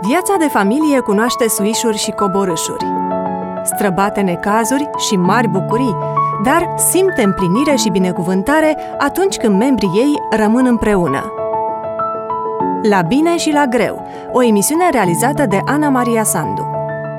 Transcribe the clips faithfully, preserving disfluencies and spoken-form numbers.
Viața de familie cunoaște suișuri și coborâșuri, străbate necazuri și mari bucurii, dar simte împlinire și binecuvântare atunci când membrii ei rămân împreună. La bine și la greu, o emisiune realizată de Ana Maria Sandu.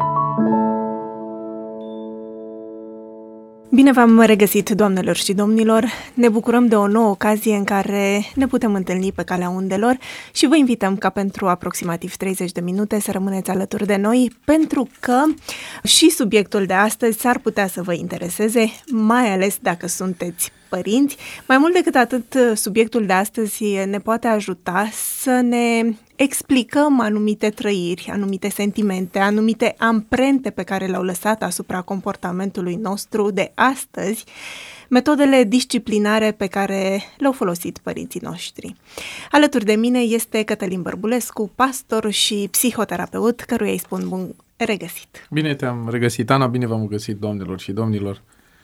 Bine v-am regăsit, doamnelor și domnilor! Ne bucurăm de o nouă ocazie în care ne putem întâlni pe calea undelor și vă invităm ca pentru aproximativ treizeci de minute să rămâneți alături de noi, pentru că și subiectul de astăzi s-ar putea să vă intereseze, mai ales dacă sunteți părinți. Mai mult decât atât, subiectul de astăzi ne poate ajuta să ne explicăm anumite trăiri, anumite sentimente, anumite amprente pe care le-au lăsat asupra comportamentului nostru de astăzi, metodele disciplinare pe care le-au folosit părinții noștri. Alături de mine este Cătălin Bărbulescu, pastor și psihoterapeut, căruia îi spun bun regăsit. Bine te-am regăsit, Ana, bine v-am găsit, doamnelor și domnilor.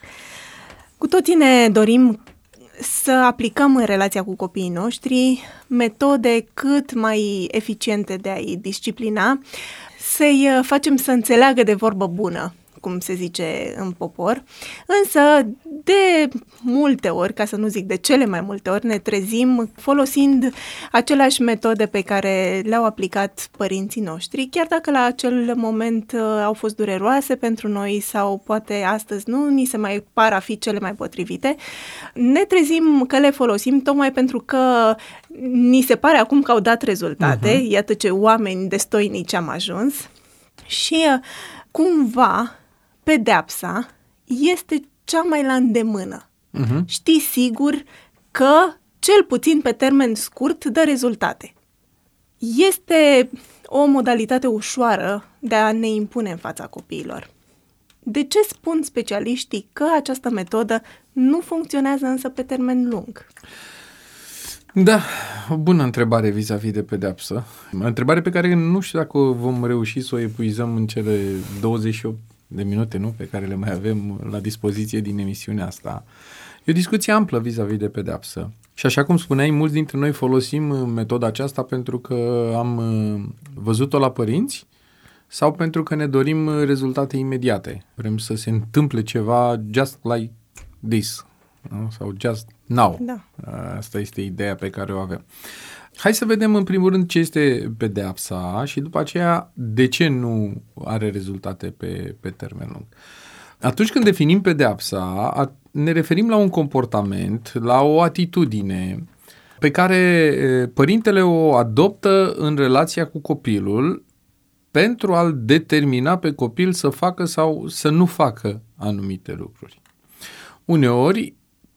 Cu toții ne dorim să aplicăm în relația cu copiii noștri metode cât mai eficiente de a-i disciplina, să-i facem să înțeleagă de vorbă bună, cum se zice în popor, însă de multe ori, ca să nu zic de cele mai multe ori, ne trezim folosind aceleași metode pe care le-au aplicat părinții noștri, chiar dacă la acel moment au fost dureroase pentru noi sau poate astăzi nu ni se mai par a fi cele mai potrivite, ne trezim că le folosim tocmai pentru că ni se pare acum că au dat rezultate, uh-huh. Iată ce oameni destoinici am ajuns și cumva pedeapsa este cea mai la îndemână. Uh-huh. Știi sigur că, cel puțin pe termen scurt, dă rezultate. Este o modalitate ușoară de a ne impune în fața copiilor. De ce spun specialiștii că această metodă nu funcționează însă pe termen lung? Da, o bună întrebare vis-a-vis de pedeapsă. O întrebare pe care nu știu dacă vom reuși să o epuizăm în cele douăzeci și opt de minute, nu, pe care le mai avem la dispoziție din emisiunea asta. E o discuție amplă vis-a-vis de pedeapsă. Și așa cum spuneai, mulți dintre noi folosim metoda aceasta pentru că am văzut-o la părinți sau pentru că ne dorim rezultate imediate. Vrem să se întâmple ceva just like this, nu? Sau just now. Da. Asta este ideea pe care o avem. Hai să vedem în primul rând ce este pedeapsa și după aceea de ce nu are rezultate pe, pe termen lung. Atunci când definim pedeapsa, ne referim la un comportament, la o atitudine pe care părintele o adoptă în relația cu copilul pentru a-l determina pe copil să facă sau să nu facă anumite lucruri. Uneori,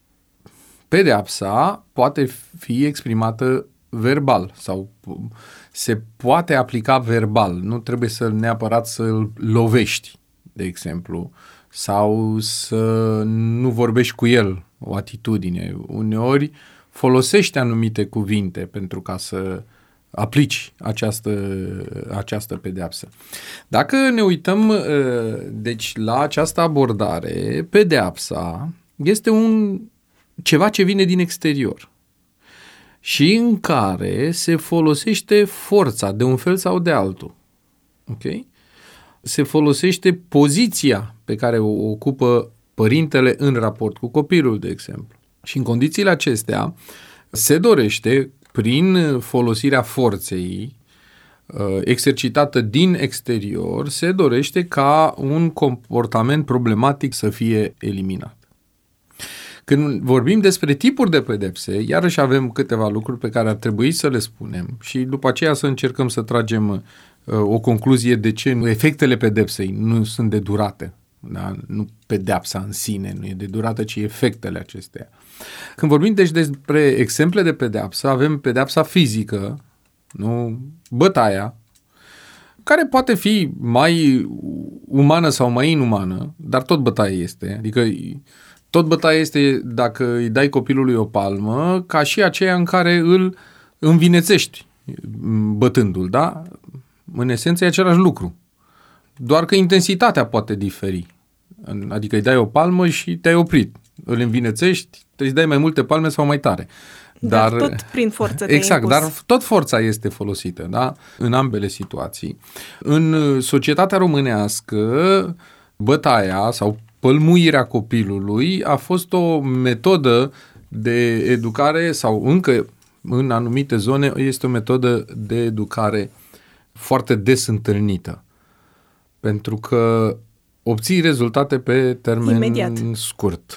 pedeapsa poate fi exprimată verbal sau se poate aplica verbal. Nu trebuie să neapărat să-l lovești, de exemplu, sau să nu vorbești cu el, o atitudine. Uneori folosești anumite cuvinte pentru ca să aplici această, această pedeapsă. Dacă ne uităm deci la această abordare, pedeapsa este un ceva ce vine din exterior și în care se folosește forța de un fel sau de altul. Ok? Se folosește poziția pe care o ocupă părintele în raport cu copilul, de exemplu. Și în condițiile acestea se dorește, prin folosirea forței exercitată din exterior, se dorește ca un comportament problematic să fie eliminat. Când vorbim despre tipuri de pedepse, iarăși avem câteva lucruri pe care ar trebui să le spunem și după aceea să încercăm să tragem uh, o concluzie de ce efectele pedepsei nu sunt de durată. Da? Nu pedeapsa în sine nu e de durată, ci efectele acesteia. Când vorbim deci despre exemple de pedeapsă, avem pedeapsa fizică, nu? Bătaia, care poate fi mai umană sau mai inumană, dar tot bătaie este, adică tot bătaie este dacă îi dai copilului o palmă, ca și aceea în care îl învinețești bătându-l, da? În esență e același lucru. Doar că intensitatea poate diferi. Adică îi dai o palmă și te-ai oprit. Îl învinețești, trebuie să dai mai multe palme sau mai tare. Dar, dar tot prin forță te-ai Exact, impus. dar tot forța este folosită, da? În ambele situații. În societatea românească, bătaia sau pălmuirea copilului a fost o metodă de educare sau încă în anumite zone este o metodă de educare foarte des întâlnită. Pentru că obții rezultate pe termen imediat. scurt.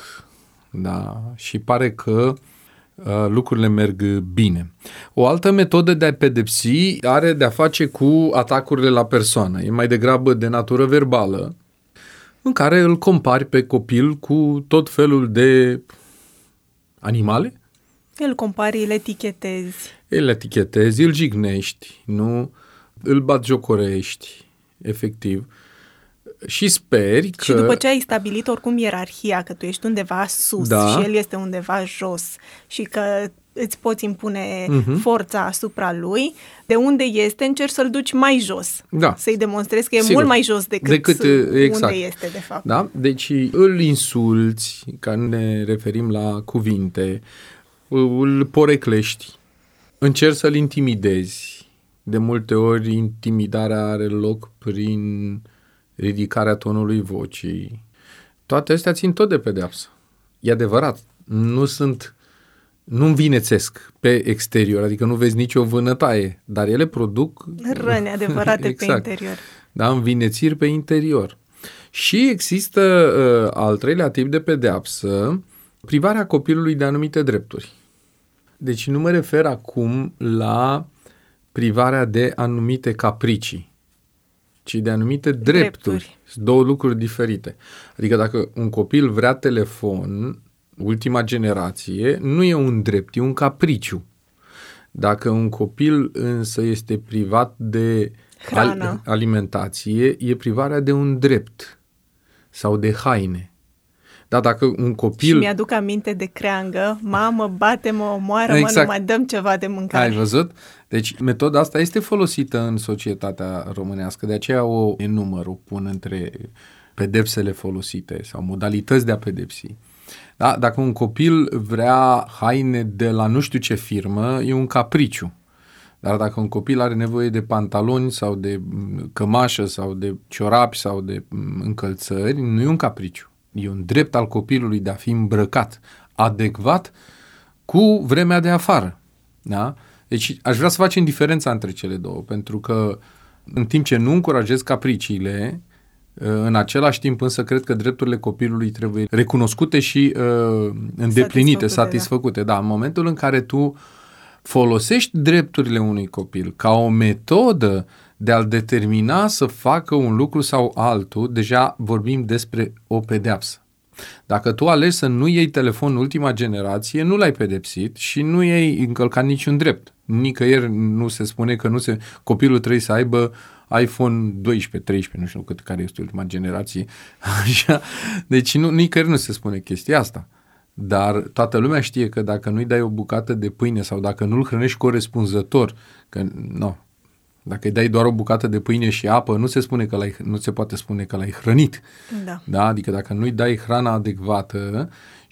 Da? Și pare că uh, lucrurile merg bine. O altă metodă de a pedepsi are de a face cu atacurile la persoană. E mai degrabă de natură verbală, în care îl compari pe copil cu tot felul de animale. Îl compari, îl etichetezi. Îl etichetezi, îl jignești, nu? Îl batjocorești, efectiv. Și speri că... Și după ce ai stabilit oricum ierarhia, că tu ești undeva sus da. și el este undeva jos și că îți poți impune uh-huh. forța asupra lui, de unde este, încerci să-l duci mai jos. Da. Să-i demonstrezi că e Sigur. mult mai jos decât, decât exact. unde este, de fapt. Da? Deci îl insulți, că ne referim la cuvinte, îl poreclești, încerci să-l intimidezi. De multe ori intimidarea are loc prin ridicarea tonului vocii. Toate astea țin tot de pedeapsă. E adevărat. Nu sunt, nu învinețesc pe exterior, adică nu vezi nicio vânătaie, dar ele produc răni adevărate exact. Pe interior. Da, învinețiri pe interior. Și există uh, al treilea tip de pedeapsă, privarea copilului de anumite drepturi. Deci nu mă refer acum la privarea de anumite capricii, ci de anumite drepturi. drepturi. Sunt două lucruri diferite. Adică dacă un copil vrea telefon, ultima generație, nu e un drept, e un capriciu. Dacă un copil însă este privat de al- alimentație, e privarea de un drept sau de haine. Dar dacă un copil... Și mi-aduc aminte de creangă, mamă, bate-mă, omoară-mă, exact. Nu mai dăm ceva de mâncare. Ai văzut? Deci metoda asta este folosită în societatea românească, de aceea o enumăr, o pun între pedepsele folosite sau modalități de a pedepsi. Da? Dacă un copil vrea haine de la nu știu ce firmă, e un capriciu. Dar dacă un copil are nevoie de pantaloni sau de cămașă sau de ciorapi sau de încălțări, nu e un capriciu. E un drept al copilului de a fi îmbrăcat adecvat cu vremea de afară. Da? Deci aș vrea să facem diferența între cele două, pentru că în timp ce nu încurajez capriciile, în același timp însă cred că drepturile copilului trebuie recunoscute și uh, îndeplinite, satisfăcute. satisfăcute. Da. Da, în momentul în care tu folosești drepturile unui copil ca o metodă de a-l determina să facă un lucru sau altul, deja vorbim despre o pedeapsă. Dacă tu alegi să nu iei telefon ultima generație, nu l-ai pedepsit și nu i-ai încălcat niciun drept. Nicăieri nu se spune că nu se, copilul trebuie să aibă iPhone doisprezece, treisprezece, nu știu cât, care este ultima generație. Așa. Deci nu, nicăieri nu se spune chestia asta. Dar toată lumea știe că dacă nu-i dai o bucată de pâine sau dacă nu-l hrănești corespunzător, că nu, dacă îi dai doar o bucată de pâine și apă, nu se spune că l-ai, nu se poate spune că l-ai hrănit. Da. Da? Adică dacă nu-i dai hrana adecvată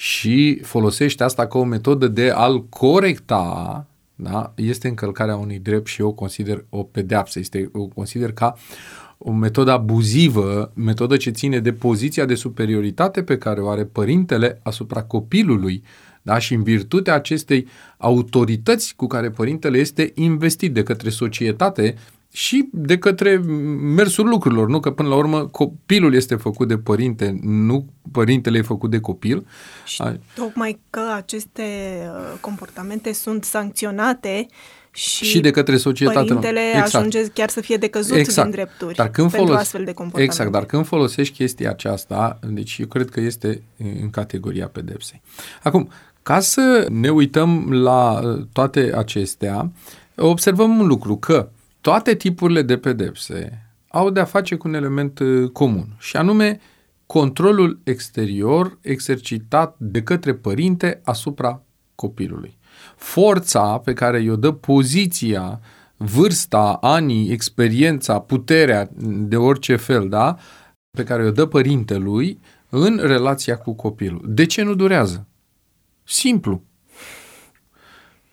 și folosești asta ca o metodă de a-l corecta, da? Este încălcarea unui drept și eu o consider o pedeapsă. Este, o consider ca o metodă abuzivă, metodă ce ține de poziția de superioritate pe care o are părintele asupra copilului, da? Și în virtutea acestei autorități cu care părintele este investit de către societate și de către mersul lucrurilor, nu? Că până la urmă copilul este făcut de părinte, nu părintele e făcut de copil. Și tocmai că aceste comportamente sunt sancționate și, și de către societate. Părintele exact. Ajunge chiar să fie decăzut exact. Din drepturi dar când pentru folos... astfel de comportamente. Exact, dar când folosești chestia aceasta, deci eu cred că este în categoria pedepsei. Acum, ca să ne uităm la toate acestea, observăm un lucru, că toate tipurile de pedepse au de-a face cu un element comun, și anume controlul exterior exercitat de către părinte asupra copilului. Forța pe care i-o dă poziția, vârsta, anii, experiența, puterea de orice fel, da, pe care o dă părintelui în relația cu copilul. De ce nu durează? Simplu.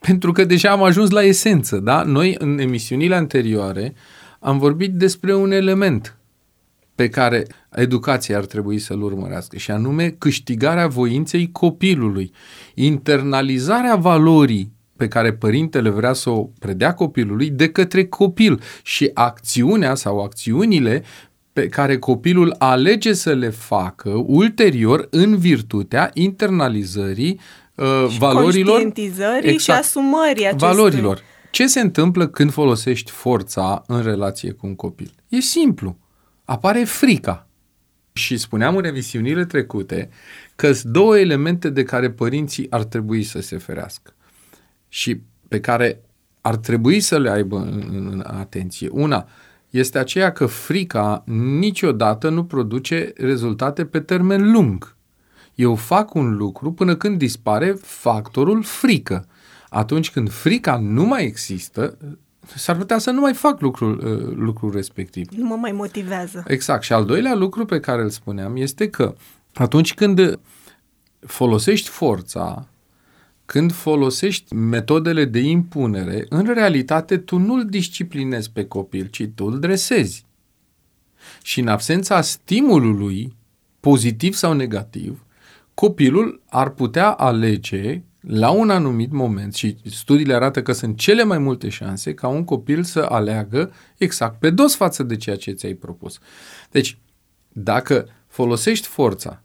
pentru că deja am ajuns la esență, da? Noi, în emisiunile anterioare, am vorbit despre un element pe care educația ar trebui să-l urmărească, și anume câștigarea voinței copilului, internalizarea valorii pe care părintele vrea să o predea copilului de către copil și acțiunea sau acțiunile pe care copilul alege să le facă ulterior în virtutea internalizării uh, și valorilor, conștientizării exact, și asumării acestui. Valorilor. Ce se întâmplă când folosești forța în relație cu un copil? E simplu. Apare frica. Și spuneam în emisiunile trecute că sunt două elemente de care părinții ar trebui să se ferească și pe care ar trebui să le aibă în, în atenție. Una este aceea că frica niciodată nu produce rezultate pe termen lung. Eu fac un lucru până când dispare factorul frică. Atunci când frica nu mai există, s-ar putea să nu mai fac lucrul, lucrul respectiv. Nu mă mai motivează. Exact. Și al doilea lucru pe care îl spuneam este că atunci când folosești forța, când folosești metodele de impunere, în realitate tu nu-l disciplinezi pe copil, ci tu îl dresezi. Și în absența stimulului, pozitiv sau negativ, copilul ar putea alege la un anumit moment, și studiile arată că sunt cele mai multe șanse ca un copil să aleagă exact pe dos față de ceea ce ți-ai propus. Deci, dacă folosești forța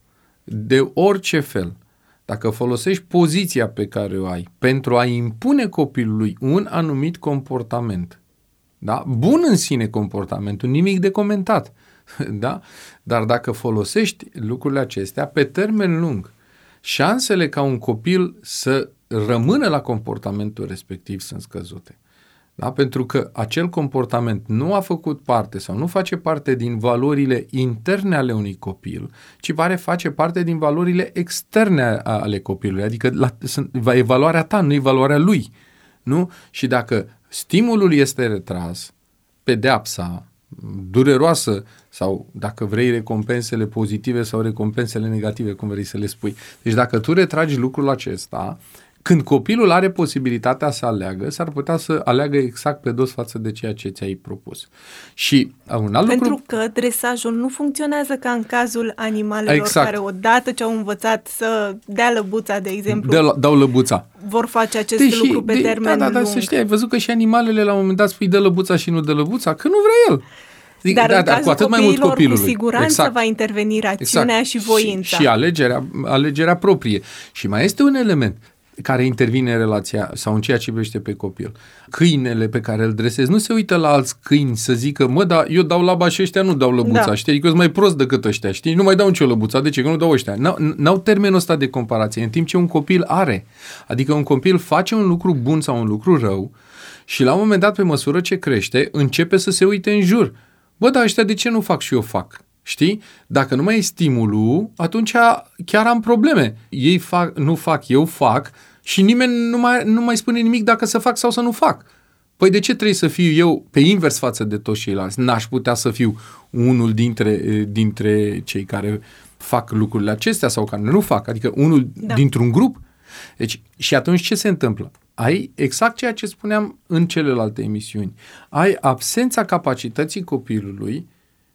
de orice fel, dacă folosești poziția pe care o ai pentru a impune copilului un anumit comportament, da? Bun în sine comportamentul, nimic de comentat, da? Dar dacă folosești lucrurile acestea pe termen lung, șansele ca un copil să rămână la comportamentul respectiv sunt scăzute. Da? Pentru că acel comportament nu a făcut parte sau nu face parte din valorile interne ale unui copil, ci pare face parte din valorile externe ale copilului. Adică la, e valoarea ta, nu e valoarea lui. Nu? Și dacă stimulul este retras, pedeapsa dureroasă sau, dacă vrei, recompensele pozitive sau recompensele negative, cum vrei să le spui. Deci dacă tu retragi lucrul acesta, când copilul are posibilitatea să aleagă, s-ar putea să aleagă exact pe dos față de ceea ce ți-ai propus. Și un alt Pentru lucru... că dresajul nu funcționează ca în cazul animalelor exact. care odată ce au învățat să dea lăbuța, de exemplu, de, dau lăbuța. vor face acest Deși, lucru pe de, termen da, da, da, lung. să știi, ai văzut că și animalele la un moment dat spui dă lăbuța și nu dă lăbuța, că nu vrea el. Zic, dar da, în cazul cu atât mai mult copilului, cu siguranță exact. va interveni rațiunea exact. și voința. Și, și alegerea, alegerea proprie. Și mai este un element care intervine în relația sau în ceea ce privește pe copil. Câinele pe care îl dresezi nu se uită la alți câini să zică, mă, dar eu dau laba și ăștia nu dau lăbuța, da. știi? Adică eu sunt mai prost decât ăștia, știi? Nu mai dau nicio lăbuța, de ce? Că nu dau ăștia. N-au, n-au termenul ăsta de comparație, în timp ce un copil are. Adică un copil face un lucru bun sau un lucru rău și la un moment dat, pe măsură ce crește, începe să se uite în jur. Bă, dar ăștia de ce nu fac și eu fac? Știi? Dacă nu mai e stimulul, atunci chiar am probleme. Ei fac, nu fac, eu fac și nimeni nu mai, nu mai spune nimic dacă să fac sau să nu fac. Păi de ce trebuie să fiu eu pe invers față de toți ceilalți? N-aș putea să fiu unul dintre, dintre cei care fac lucrurile acestea sau care nu fac, adică unul da. dintr-un grup. Deci, și atunci ce se întâmplă? Ai exact ceea ce spuneam în celelalte emisiuni. Ai absența capacității copilului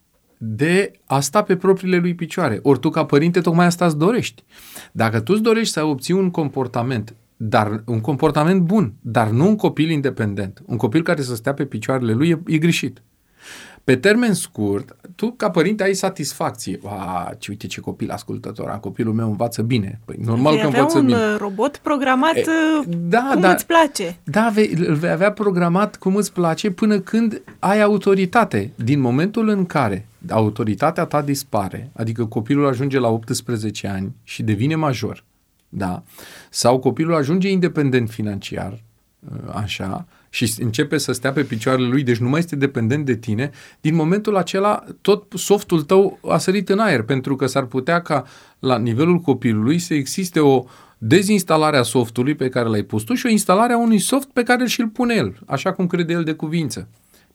de a sta pe propriile lui picioare. Ori tu, ca părinte, tocmai asta îți dorești. Dacă tu îți dorești să obții un comportament, dar un comportament bun, dar nu un copil independent, un copil care să stea pe picioarele lui, e, e greșit. Pe termen scurt, tu, ca părinte, ai satisfacție. A, ce uite ce copil ascultător am, copilul meu învață bine. Păi, normal vei că învață bine. Vei avea un robot programat e, da, cum da, îți place. Da, vei, îl vei avea programat cum îți place până când ai autoritate. Din momentul în care autoritatea ta dispare, adică copilul ajunge la optsprezece ani și devine major, da? Sau copilul ajunge independent financiar, așa, și începe să stea pe picioarele lui, deci nu mai este dependent de tine, din momentul acela tot softul tău a sărit în aer, pentru că s-ar putea ca la nivelul copilului să existe o dezinstalare a softului pe care l-ai pus tu și o instalare a unui soft pe care și-l pune el, așa cum crede el de cuvință.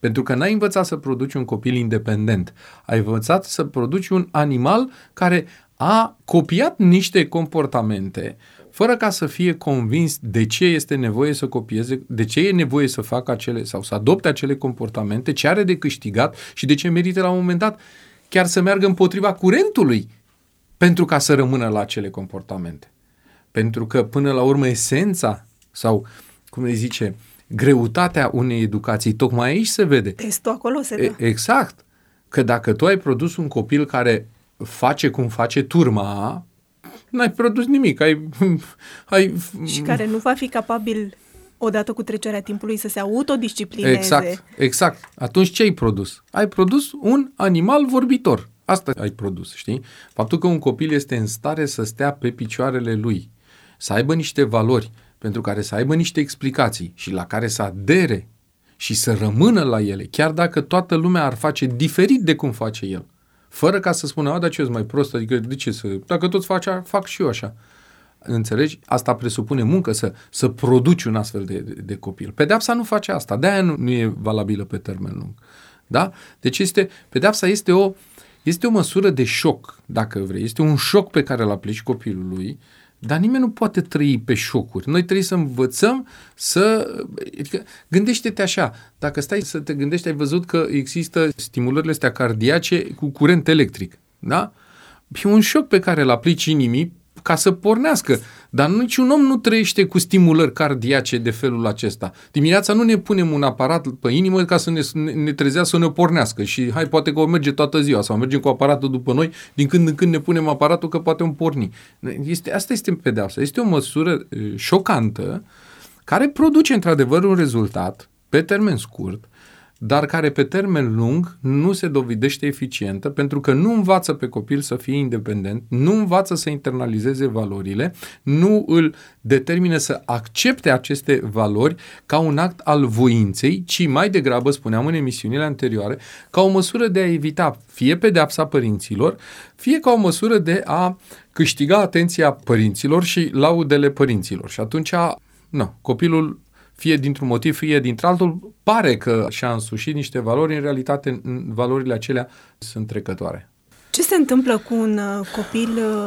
Pentru că n-ai învățat să produci un copil independent. Ai învățat să produci un animal care a copiat niște comportamente fără ca să fie convins de ce este nevoie să copieze, de ce e nevoie să facă acele sau să adopte acele comportamente, ce are de câștigat și de ce merită la un moment dat chiar să meargă împotriva curentului pentru ca să rămână la acele comportamente. Pentru că până la urmă esența sau, cum îi zice, greutatea unei educații tocmai aici se vede. Testul acolo se dă. Exact. Că dacă tu ai produs un copil care face cum face turma, n-ai produs nimic. Ai, ai... Și care nu va fi capabil, odată cu trecerea timpului, să se autodisciplineze. Exact, exact. Atunci ce ai produs? Ai produs un animal vorbitor. Asta ai produs, știi? Faptul că un copil este în stare să stea pe picioarele lui, să aibă niște valori, pentru care să aibă niște explicații și la care să adere și să rămână la ele, chiar dacă toată lumea ar face diferit de cum face el. Fără ca să spună, a, dar ce ești mai prost, adică de ce să... Dacă toți faci, fac și eu așa. Înțelegi? Asta presupune muncă, să, să produci un astfel de, de, de copil. Pedeapsa nu face asta, de-aia nu, nu e valabilă pe termen lung. Da? Deci este, pedeapsa este o, este o măsură de șoc, dacă vrei. Este un șoc pe care îl aplici copilului, dar nimeni nu poate trăi pe șocuri. Noi trebuie să învățăm să... Adică, gândește-te așa, dacă stai să te gândești, ai văzut că există stimulările astea cardiace cu curent electric, da? E un șoc pe care îl aplici inimii ca să pornească, dar niciun om nu trăiește cu stimulări cardiace de felul acesta. Dimineața nu ne punem un aparat pe inimă ca să ne, ne trezească, să ne pornească și hai, poate că o merge toată ziua sau mergem cu aparatul după noi, din când în când ne punem aparatul că poate îmi porni. Este, asta este pedeapsa. Este o măsură șocantă care produce într-adevăr un rezultat pe termen scurt, dar care pe termen lung nu se dovedește eficientă pentru că nu învață pe copil să fie independent, nu învață să internalizeze valorile, nu îl determină să accepte aceste valori ca un act al voinței, ci mai degrabă, spuneam în emisiunile anterioare, ca o măsură de a evita fie pedeapsa părinților, fie ca o măsură de a câștiga atenția părinților și laudele părinților. Și atunci, nu, copilul fie dintr-un motiv, fie dintr-altul, pare că și-a însușit niște valori, în realitate valorile acelea sunt trecătoare. Ce se întâmplă cu un copil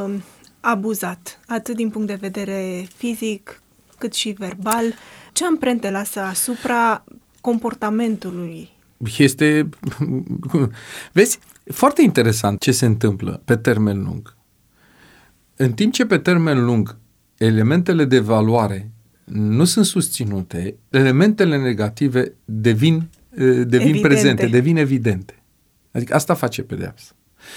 abuzat, atât din punct de vedere fizic, cât și verbal? Ce amprente lasă asupra comportamentului? Este, vezi, foarte interesant ce se întâmplă pe termen lung. În timp ce pe termen lung elementele de valoare nu sunt susținute, elementele negative devin, devin prezente, devin evidente. Adică asta face pedeapsa.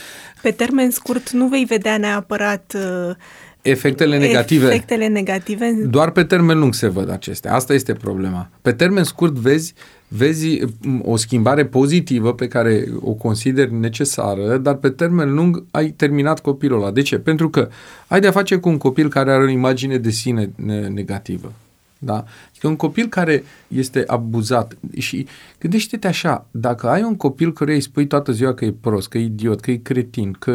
Pe termen scurt nu vei vedea neapărat uh, efectele negative. efectele negative. Doar pe termen lung se văd acestea. Asta este problema. Pe termen scurt vezi, vezi o schimbare pozitivă pe care o consideri necesară, dar pe termen lung ai terminat copilul ăla. De ce? Pentru că ai de-a face cu un copil care are o imagine de sine negativă. Da? Adică un copil care este abuzat și gândește-te așa, dacă ai un copil care îi spui toată ziua că e prost, că e idiot, că e cretin, că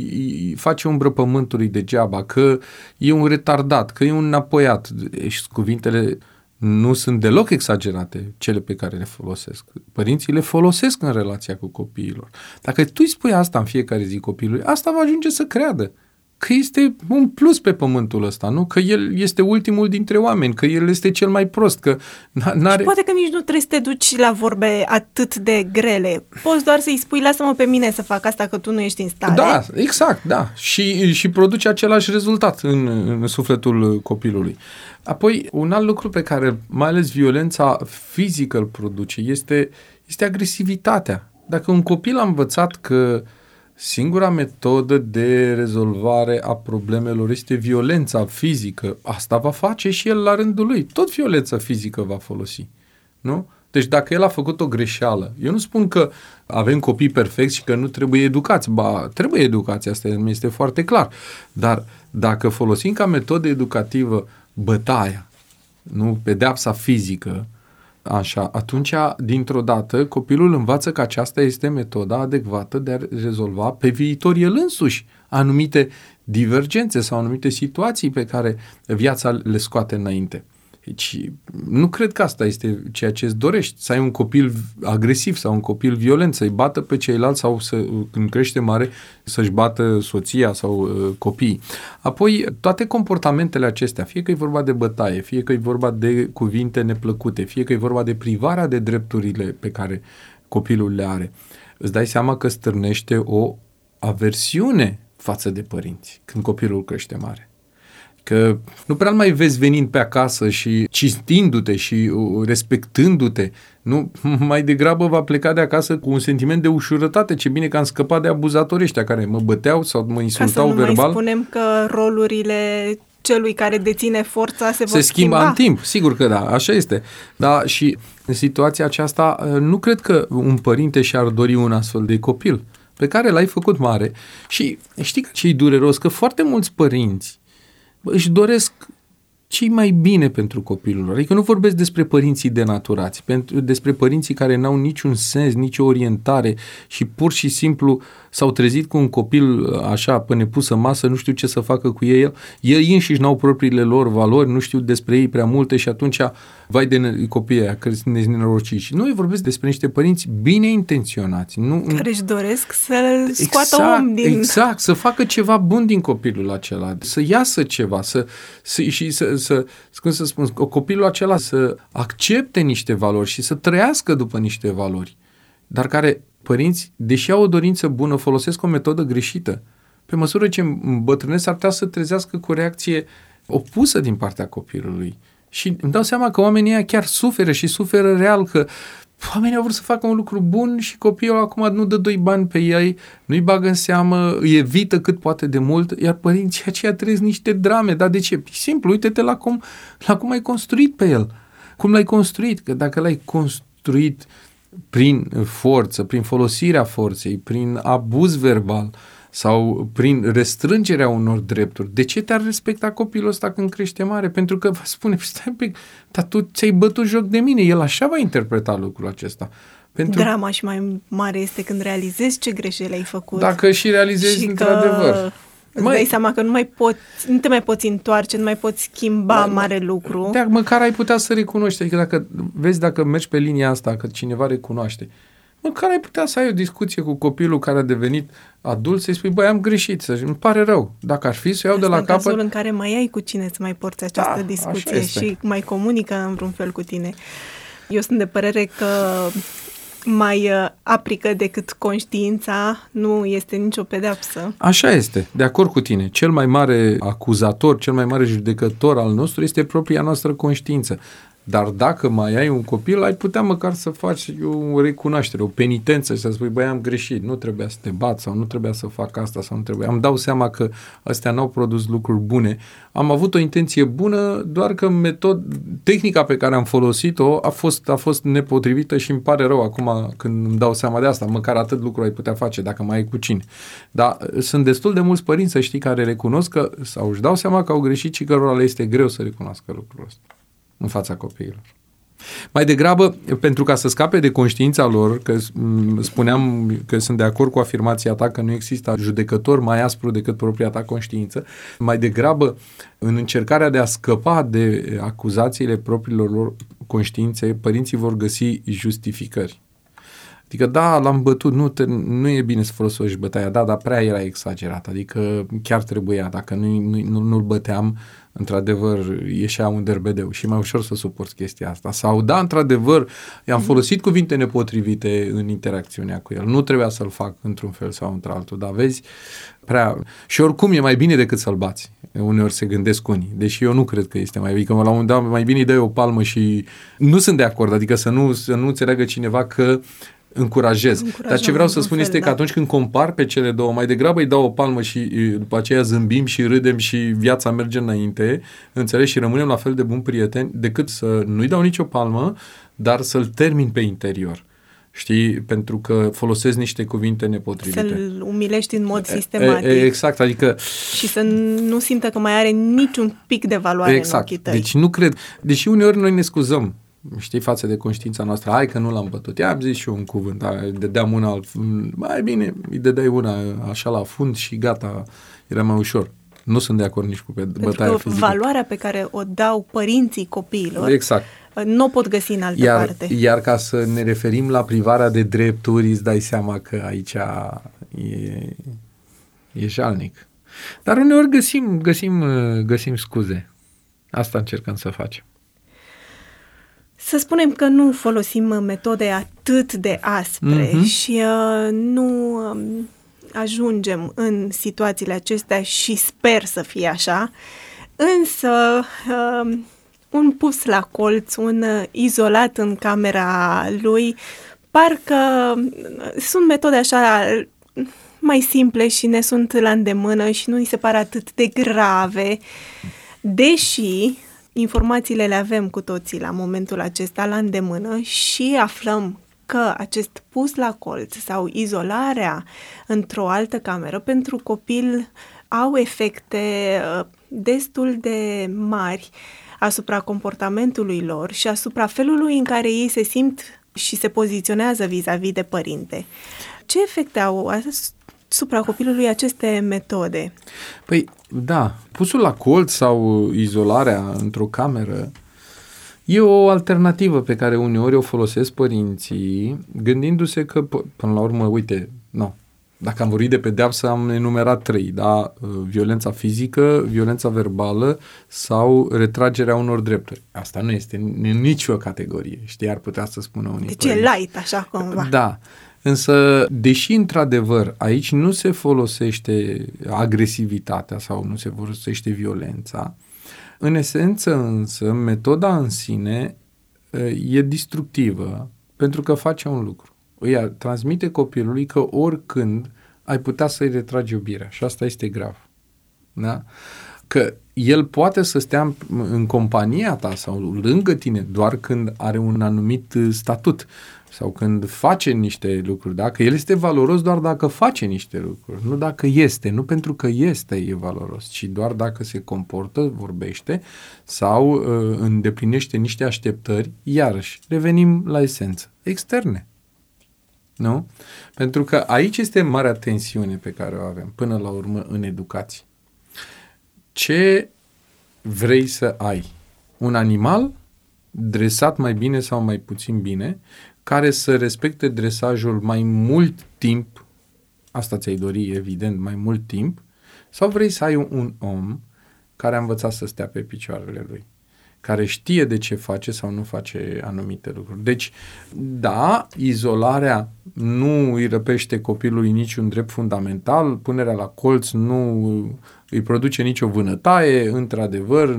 îi face umbră pământului degeaba, că e un retardat, că e un înapoiat, și cuvintele nu sunt deloc exagerate, cele pe care le folosesc. Părinții le folosesc în relația cu copiilor. Dacă tu îi spui asta în fiecare zi copilului, asta va ajunge să creadă că este un plus pe pământul ăsta, nu? Că el este ultimul dintre oameni, că el este cel mai prost, că n-are... Și poate că nici nu trebuie să te duci la vorbe atât de grele. Poți doar să-i spui, lasă-mă pe mine să fac asta, că tu nu ești în stare. Da, exact, da. Și, și produce același rezultat în, în sufletul copilului. Apoi, un alt lucru pe care mai ales violența fizică îl produce este, este agresivitatea. Dacă un copil a învățat că singura metodă de rezolvare a problemelor este violența fizică, asta va face și el la rândul lui. Tot violența fizică va folosi, nu? Deci dacă el a făcut o greșeală, eu nu spun că avem copii perfecți și că nu trebuie educați, ba, trebuie educația, asta mi este foarte clar, dar dacă folosim ca metodă educativă bătaia, nu, pedeapsa fizică, așa, atunci, dintr-o dată, copilul învață că aceasta este metoda adecvată de a rezolva pe viitor el însuși anumite divergențe sau anumite situații pe care viața le scoate înainte. Deci, nu cred că asta este ceea ce îți dorești, să ai un copil agresiv sau un copil violent, să-i bată pe ceilalți sau să, când crește mare, să-și bată soția sau uh, copiii. Apoi, toate comportamentele acestea, fie că e vorba de bătaie, fie că e vorba de cuvinte neplăcute, fie că e vorba de privarea de drepturile pe care copilul le are, îți dai seama că stârnește o aversiune față de părinți când copilul crește mare. Că nu prea mai vezi venind pe acasă și cinstindu-te și respectându-te, nu, mai degrabă va pleca de acasă cu un sentiment de ușurătate. Ce bine că am scăpat de abuzatorii ăștia care mă băteau sau mă insultau verbal. Ca să nu mai spunem că rolurile celui care deține forța se vor se schimba schimba în timp, sigur că da, așa este. Da, și în situația aceasta nu cred că un părinte și-ar dori un astfel de copil pe care l-ai făcut mare. Și știi că ce-i dureros? Că foarte mulți părinți își doresc ce mai bine pentru copilul lor. Adică nu vorbesc despre părinții denaturați, pentru, despre părinții care n-au niciun sens, nicio orientare și pur și simplu s-au trezit cu un copil așa pe nepusă masă, nu știu ce să facă cu el, ei înșiși n-au propriile lor valori, nu știu despre ei prea multe și atunci vai de copiii aia, că sunt nenorociți. Nu, eu vorbesc despre niște părinți bine intenționați. Nu, care își doresc să-l scoată exact, om din... Exact, să facă ceva bun din copilul acela, să iasă ceva, să, să, și să, să, cum să spun, copilul acela să accepte niște valori și să trăiască după niște valori, dar care părinți, deși au o dorință bună, folosesc o metodă greșită. Pe măsură ce îmbătrânesc, ar putea să trezească cu o reacție opusă din partea copilului. Și îmi dau seama că oamenii ăia chiar suferă și suferă real, că oamenii au vrut să facă un lucru bun și copilul acum nu dă doi bani pe ei, nu-i bagă în seamă, îi evită cât poate de mult, iar părinții aceia trăiesc niște drame. Dar de ce? Simplu, uite-te la cum, la cum ai construit pe el. Cum l-ai construit? Că dacă l-ai construit prin forță, prin folosirea forței, prin abuz verbal sau prin restrângerea unor drepturi, de ce te-ar respecta copilul ăsta când crește mare? Pentru că va spune, stai un pic, dar tu ți-ai bătut joc de mine, el așa va interpreta lucrul acesta. Pentru... Drama și mai mare este când realizezi ce greșeli ai făcut. Dacă și realizezi și într-adevăr. Îți dai seama că nu mai poți, nu te mai poți întoarce, nu mai poți schimba da, mare lucru. Da, măcar ai putea să recunoști. Adică dacă vezi, dacă mergi pe linia asta, că cineva recunoaște, măcar ai putea să ai o discuție cu copilul care a devenit adult, să-i spui, băi, am greșit, să îmi pare rău. Dacă ar fi să iau asta de la capăt... în cazul în care mai ai cu cine să mai porți această da, discuție și mai comunică în vreun fel cu tine. Eu sunt de părere că mai aplică decât conștiința, nu este nicio pedeapsă. Așa este, de acord cu tine. Cel mai mare acuzator, cel mai mare judecător al nostru este propria noastră conștiință. Dar dacă mai ai un copil, ai putea măcar să faci o recunoaștere, o penitență și să spui, băi, am greșit, nu trebuia să te bat sau nu trebuia să fac asta sau nu trebuia. Am dau seama că astea n-au produs lucruri bune. Am avut o intenție bună, doar că metod, tehnica pe care am folosit-o a fost, a fost nepotrivită și îmi pare rău acum când îmi dau seama de asta. Măcar atât lucru ai putea face dacă mai ai cu cine. Dar sunt destul de mulți părinți, să știi, care recunosc că, sau își dau seama că au greșit și cărora le este greu să recunoască lucrul ăsta în fața copiilor. Mai degrabă, pentru ca să scape de conștiința lor, că spuneam că sunt de acord cu afirmația ta că nu există judecător mai aspru decât propria ta conștiință, mai degrabă, în încercarea de a scăpa de acuzațiile propriilor lor conștiințe, părinții vor găsi justificări. Adică, da, l-am bătut, nu, te, nu e bine să folosești bătaia, da, dar prea era exagerat, adică chiar trebuia, dacă nu, nu, nu-l băteam, într-adevăr, ieșea un derbedeu și e mai ușor să suporți chestia asta. Sau, da, într-adevăr, i-am folosit cuvinte nepotrivite în interacțiunea cu el. Nu trebuia să-l fac într-un fel sau într-altul, dar vezi, prea... Și oricum e mai bine decât să-l bați. Uneori se gândesc unii, deși eu nu cred că este mai bine. Că la un moment dat mai bine îi dai o palmă și nu sunt de acord, adică să nu, să nu înțeleagă cineva că încurajez. Încurajăm. Dar ce vreau să spun fel, este da. că atunci când compar pe cele două, mai degrabă îi dau o palmă și după aceea zâmbim și râdem și viața merge înainte, înțelegi, și rămânem la fel de buni prieteni, decât să nu-i dau nicio palmă, dar să-l termin pe interior. Știi? Pentru că folosesc niște cuvinte nepotrivite. Să-l umilești în mod sistematic. E, e, exact, adică... Și să nu simtă că mai are niciun pic de valoare exact. în ochii tăi. Deci nu cred... Deși uneori noi ne scuzăm, știi, față de conștiința noastră, hai că nu l-am bătut, i-am zis și eu un cuvânt, îi dădeam una, mai bine, îi dădeai una așa la fund și gata, era mai ușor. Nu sunt de acord nici cu pe Pentru bătaia că fizică. valoarea pe care o dau părinții copiilor, exact. nu o pot găsi în altă Iar, parte. iar ca să ne referim la privarea de drepturi, îți dai seama că aici e, e jalnic. Dar uneori găsim, găsim, găsim scuze. Asta încercăm să facem. Să spunem că nu folosim metode atât de aspre Mhm. și uh, nu um, ajungem în situațiile acestea și sper să fie așa, însă uh, un pus la colț, un uh, izolat în camera lui, parcă uh, sunt metode așa mai simple și ne sunt la îndemână și nu ni se par atât de grave, deși informațiile le avem cu toții la momentul acesta la îndemână și aflăm că acest pus la colț sau izolarea într-o altă cameră pentru copil au efecte uh, destul de mari asupra comportamentului lor și asupra felului în care ei se simt și se poziționează vis-a-vis de părinte. Ce efecte au asupra copilului aceste metode? Păi, da, pusul la colț sau izolarea într-o cameră e o alternativă pe care uneori o folosesc părinții, gândindu-se că, p- până la urmă, uite, nu, dacă am vorbit de pedeapsă, am enumerat trei, da? Violența fizică, violența verbală sau retragerea unor drepturi. Asta nu este în nicio categorie, știi, ar putea să spună unii Deci părinți. e light, așa cumva. Da. Însă, deși, într-adevăr, aici nu se folosește agresivitatea sau nu se folosește violența, în esență însă, metoda în sine e destructivă pentru că face un lucru. Îi transmite copilului că oricând ai putea să-i retragi iubirea și asta este grav. Da? Că el poate să stea în, în compania ta sau lângă tine doar când are un anumit statut sau când face niște lucruri, da? Că el este valoros doar dacă face niște lucruri, nu dacă este, nu pentru că este e valoros, ci doar dacă se comportă, vorbește sau uh, îndeplinește niște așteptări, iarăși, revenim la esență, externe. Nu? Pentru că aici este marea tensiune pe care o avem până la urmă în educație. Ce vrei să ai? Un animal dresat mai bine sau mai puțin bine, care să respecte dresajul mai mult timp, asta ți-ai dori, evident, mai mult timp, sau vrei să ai un, un om care a învățat să stea pe picioarele lui, care știe de ce face sau nu face anumite lucruri. Deci, da, izolarea nu îi răpește copilului niciun drept fundamental, punerea la colț nu îi produce nicio vânătaie, într-adevăr,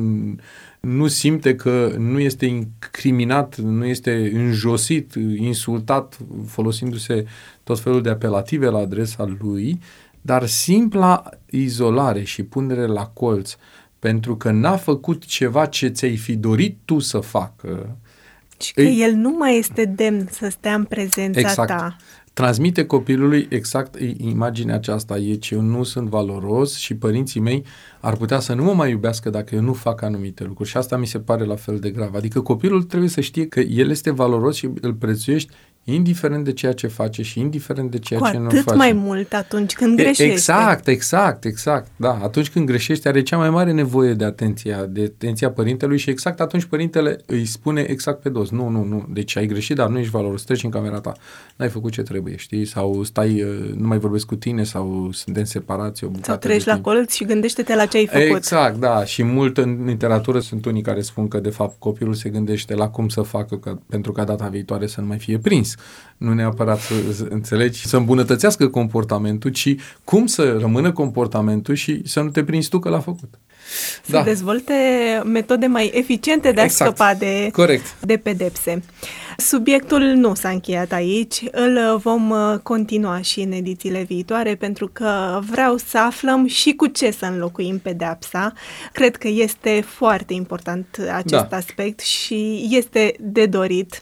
nu simte că nu este incriminat, nu este înjosit, insultat, folosindu-se tot felul de apelative la adresa lui, dar simpla izolare și punere la colț pentru că n-a făcut ceva ce ți-ai fi dorit tu să facă. Și că îi... el nu mai este demn să stea în prezența exact. ta. Transmite copilului exact imaginea aceasta, e ce eu nu sunt valoros și părinții mei ar putea să nu mă mai iubească dacă eu nu fac anumite lucruri și asta mi se pare la fel de grav. Adică copilul trebuie să știe că el este valoros și îl prețuiești indiferent de ceea ce face și indiferent de ceea Cu ce nu face. face. Cu atât mai mult atunci când greșește. Exact, exact, exact. Da, atunci când greșește are cea mai mare nevoie de atenția, de atenția părintelui și exact atunci părintele îi spune exact pe dos. Nu, nu, nu. Deci ai greșit, dar nu ești valoros. Treci în camera ta. N-ai făcut ce trebuie, știi? Sau stai, nu mai vorbesc cu tine sau suntem separați o bucată. Sau treci la colț și gândește-te la ce ai făcut. Exact, da. Și mult în literatură sunt unii care spun că de fapt copilul se gândește la cum să facă că, pentru ca data viitoare să nu mai fie prins. Nu neapărat să înțelegi, să îmbunătățească comportamentul, ci cum să rămână comportamentul și să nu te prinzi tu că l-a făcut. Să da. dezvolte metode mai eficiente de a exact. scăpa de, de pedepse. Subiectul nu s-a încheiat aici, îl vom continua și în edițiile viitoare pentru că vreau să aflăm și cu ce să înlocuim pedeapsa. Cred că este foarte important acest da. aspect și este de dorit.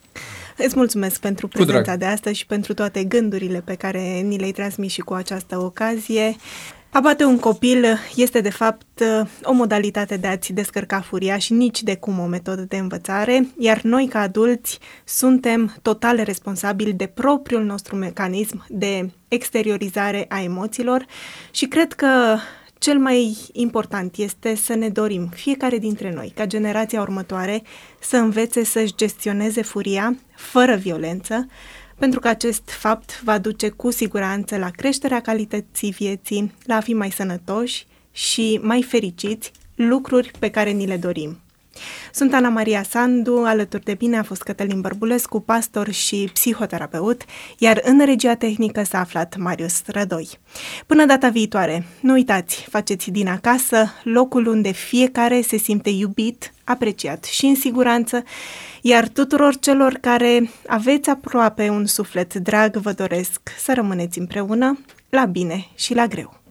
Îți mulțumesc pentru prezența de astăzi și pentru toate gândurile pe care ni le-ai transmis și cu această ocazie. A bate un copil este de fapt o modalitate de a-ți descărca furia și nici de cum o metodă de învățare, iar noi ca adulți suntem total responsabili de propriul nostru mecanism de exteriorizare a emoțiilor și cred că Cel mai important este să ne dorim, fiecare dintre noi, ca generația următoare, să învețe să-și gestioneze furia fără violență, pentru că acest fapt va duce cu siguranță la creșterea calității vieții, la a fi mai sănătoși și mai fericiți, lucruri pe care ni le dorim. Sunt Ana Maria Sandu, alături de mine a fost Cătălin Bărbulescu, pastor și psihoterapeut, iar în regia tehnică s-a aflat Marius Rădoi. Până data viitoare, nu uitați, faceți din acasă locul unde fiecare se simte iubit, apreciat și în siguranță, iar tuturor celor care aveți aproape un suflet drag, vă doresc să rămâneți împreună, la bine și la greu.